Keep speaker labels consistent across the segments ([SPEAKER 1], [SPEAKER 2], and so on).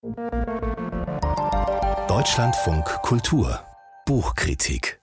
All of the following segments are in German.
[SPEAKER 1] Deutschlandfunk Kultur Buchkritik.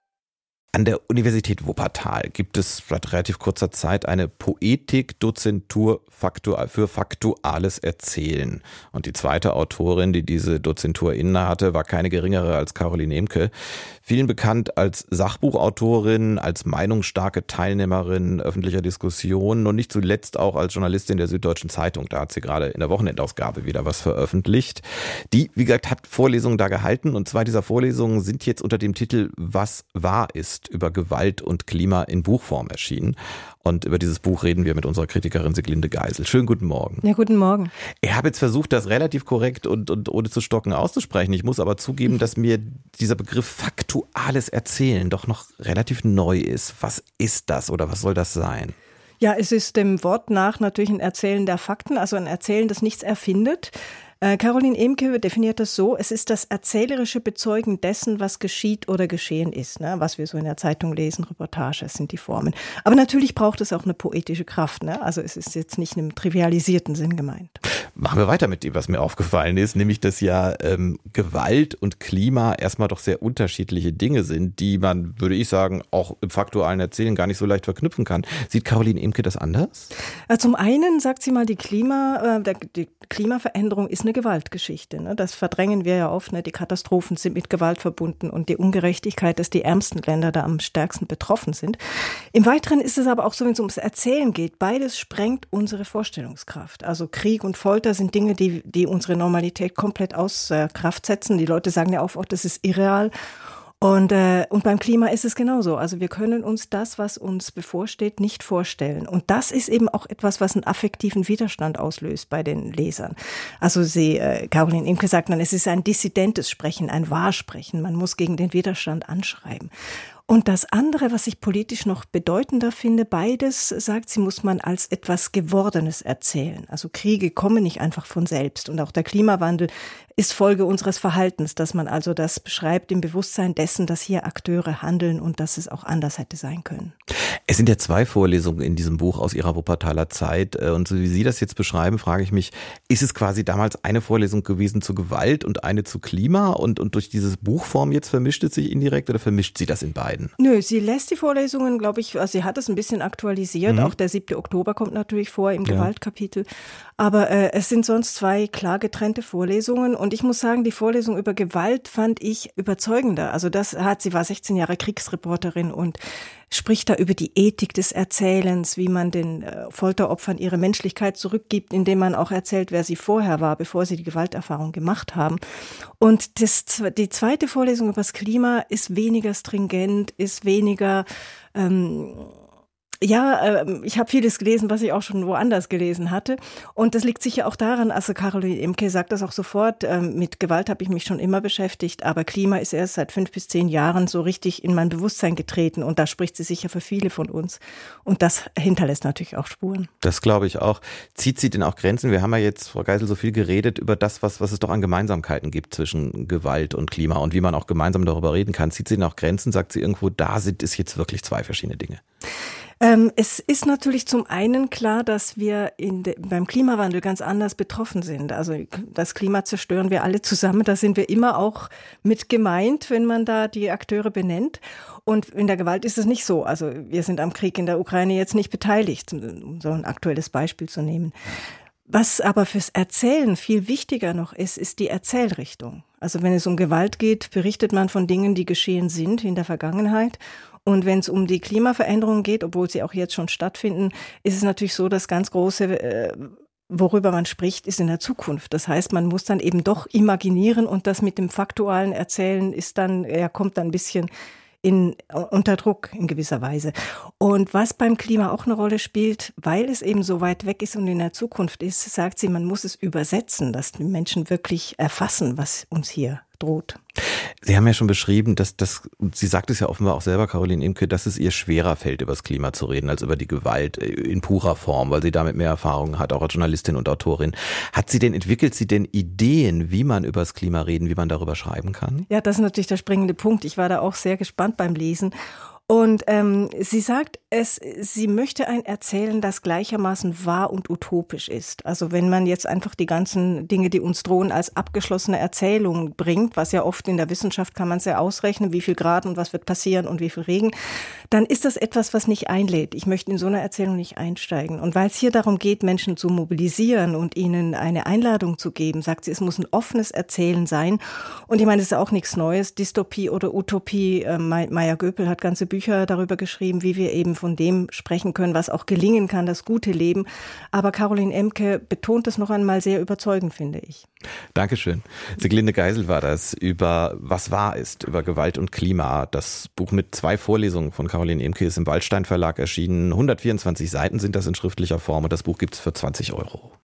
[SPEAKER 2] An der Universität Wuppertal gibt es seit relativ kurzer Zeit eine Poetik-Dozentur für faktuales Erzählen. Und die zweite Autorin, die diese Dozentur innehatte, war keine geringere als Caroline Emke. Vielen bekannt als Sachbuchautorin, als meinungsstarke Teilnehmerin öffentlicher Diskussionen und nicht zuletzt auch als Journalistin der Süddeutschen Zeitung. Da hat sie gerade in der Wochenendausgabe wieder was veröffentlicht. Die, wie gesagt, hat Vorlesungen da gehalten und zwei dieser Vorlesungen sind jetzt unter dem Titel Was wahr ist über Gewalt und Klima in Buchform erschienen. Und über dieses Buch reden wir mit unserer Kritikerin Siglinde Geisel. Schönen guten Morgen.
[SPEAKER 3] Ja, guten Morgen.
[SPEAKER 2] Ich habe jetzt versucht, das relativ korrekt und ohne zu stocken auszusprechen. Ich muss aber zugeben, dass mir dieser Begriff faktuales Erzählen doch noch relativ neu ist. Was ist das oder was soll das sein?
[SPEAKER 3] Ja, es ist dem Wort nach natürlich ein Erzählen der Fakten, also ein Erzählen, das nichts erfindet. Caroline Emke definiert das so, es ist das erzählerische Bezeugen dessen, was geschieht oder geschehen ist, ne? Was wir so in der Zeitung lesen, Reportage, das sind die Formen. Aber natürlich braucht es auch eine poetische Kraft, ne? Also es ist jetzt nicht im trivialisierten Sinn gemeint.
[SPEAKER 2] Machen wir weiter mit dem, was mir aufgefallen ist, nämlich, dass ja Gewalt und Klima erstmal doch sehr unterschiedliche Dinge sind, die man, würde ich sagen, auch im faktualen Erzählen gar nicht so leicht verknüpfen kann. Sieht Caroline Emke das anders?
[SPEAKER 3] Zum einen sagt sie mal, die Klimaveränderung ist eine Gewaltgeschichte. Ne? Das verdrängen wir ja oft. Ne? Die Katastrophen sind mit Gewalt verbunden und die Ungerechtigkeit, dass die ärmsten Länder da am stärksten betroffen sind. Im Weiteren ist es aber auch so, wenn es ums Erzählen geht, beides sprengt unsere Vorstellungskraft. Also Krieg und Folter sind Dinge, die unsere Normalität komplett außer Kraft setzen. Die Leute sagen ja auch, das ist irreal. Und beim Klima ist es genauso. Also wir können uns das, was uns bevorsteht, nicht vorstellen. Und das ist eben auch etwas, was einen affektiven Widerstand auslöst bei den Lesern. Also Caroline Emke sagt dann, es ist ein dissidentes Sprechen, ein Wahrsprechen. Man muss gegen den Widerstand anschreiben. Und das andere, was ich politisch noch bedeutender finde, beides, sagt sie, muss man als etwas Gewordenes erzählen. Also Kriege kommen nicht einfach von selbst. Und auch der Klimawandel ist Folge unseres Verhaltens, dass man also das beschreibt im Bewusstsein dessen, dass hier Akteure handeln und dass es auch anders hätte sein können.
[SPEAKER 2] Es sind ja zwei Vorlesungen in diesem Buch aus Ihrer Wuppertaler Zeit. Und so wie Sie das jetzt beschreiben, frage ich mich, ist es quasi damals eine Vorlesung gewesen zu Gewalt und eine zu Klima? Und durch dieses Buchform jetzt vermischt es sich indirekt oder vermischt sie das in beiden?
[SPEAKER 3] Nö, sie lässt die Vorlesungen, glaube ich, also sie hat es ein bisschen aktualisiert. Auch der 7. Oktober kommt natürlich vor im Gewaltkapitel. Aber es sind sonst zwei klar getrennte Vorlesungen. Und ich muss sagen, die Vorlesung über Gewalt fand ich überzeugender. Also sie war 16 Jahre Kriegsreporterin und spricht da über die Ethik des Erzählens, wie man den Folteropfern ihre Menschlichkeit zurückgibt, indem man auch erzählt, wer sie vorher war, bevor sie die Gewalterfahrung gemacht haben. Und die zweite Vorlesung über das Klima ist weniger stringent, ist weniger ich habe vieles gelesen, was ich auch schon woanders gelesen hatte. Und das liegt sicher auch daran, also Caroline Emke sagt das auch sofort, mit Gewalt habe ich mich schon immer beschäftigt, aber Klima ist erst seit 5 bis 10 Jahren so richtig in mein Bewusstsein getreten und da spricht sie sicher für viele von uns. Und das hinterlässt natürlich auch Spuren.
[SPEAKER 2] Das glaube ich auch. Zieht sie denn auch Grenzen? Wir haben ja jetzt, Frau Geisel, so viel geredet über das, was es doch an Gemeinsamkeiten gibt zwischen Gewalt und Klima und wie man auch gemeinsam darüber reden kann. Zieht sie denn auch Grenzen? Sagt sie irgendwo, da sind es jetzt wirklich zwei verschiedene Dinge?
[SPEAKER 3] Es ist natürlich zum einen klar, dass wir beim Klimawandel ganz anders betroffen sind. Also das Klima zerstören wir alle zusammen. Da sind wir immer auch mit gemeint, wenn man da die Akteure benennt. Und in der Gewalt ist es nicht so. Also wir sind am Krieg in der Ukraine jetzt nicht beteiligt, um so ein aktuelles Beispiel zu nehmen. Was aber fürs Erzählen viel wichtiger noch ist die Erzählrichtung. Also wenn es um Gewalt geht, berichtet man von Dingen, die geschehen sind in der Vergangenheit. Und wenn es um die Klimaveränderung geht, obwohl sie auch jetzt schon stattfinden, ist es natürlich so, dass ganz große, worüber man spricht, ist in der Zukunft. Das heißt, man muss dann eben doch imaginieren und das mit dem faktualen Erzählen kommt dann ein bisschen unter Druck in gewisser Weise. Und was beim Klima auch eine Rolle spielt, weil es eben so weit weg ist und in der Zukunft ist, sagt sie, man muss es übersetzen, dass die Menschen wirklich erfassen, was uns hier droht.
[SPEAKER 2] Sie haben ja schon beschrieben, sie sagt es ja offenbar auch selber, Caroline Emke, dass es ihr schwerer fällt, über das Klima zu reden, als über die Gewalt in purer Form, weil sie damit mehr Erfahrung hat, auch als Journalistin und Autorin. Entwickelt sie denn Ideen, wie man über das Klima reden, wie man darüber schreiben kann?
[SPEAKER 3] Ja, das ist natürlich der springende Punkt. Ich war da auch sehr gespannt beim Lesen. Und sie sagt, sie möchte ein Erzählen, das gleichermaßen wahr und utopisch ist. Also wenn man jetzt einfach die ganzen Dinge, die uns drohen, als abgeschlossene Erzählung bringt, was ja oft in der Wissenschaft kann man es ja ausrechnen, wie viel Grad und was wird passieren und wie viel Regen, dann ist das etwas, was nicht einlädt. Ich möchte in so eine Erzählung nicht einsteigen. Und weil es hier darum geht, Menschen zu mobilisieren und ihnen eine Einladung zu geben, sagt sie, es muss ein offenes Erzählen sein. Und ich meine, das ist auch nichts Neues, Dystopie oder Utopie. Maya Göpel hat ganze Bücher darüber geschrieben, wie wir eben von dem sprechen können, was auch gelingen kann, das gute Leben. Aber Caroline Emke betont es noch einmal sehr überzeugend, finde ich.
[SPEAKER 2] Dankeschön. Siglinde Geisel war das über Was wahr ist, über Gewalt und Klima. Das Buch mit 2 Vorlesungen von Caroline Emke ist im Waldstein Verlag erschienen. 124 Seiten sind das in schriftlicher Form und das Buch gibt es für 20 €.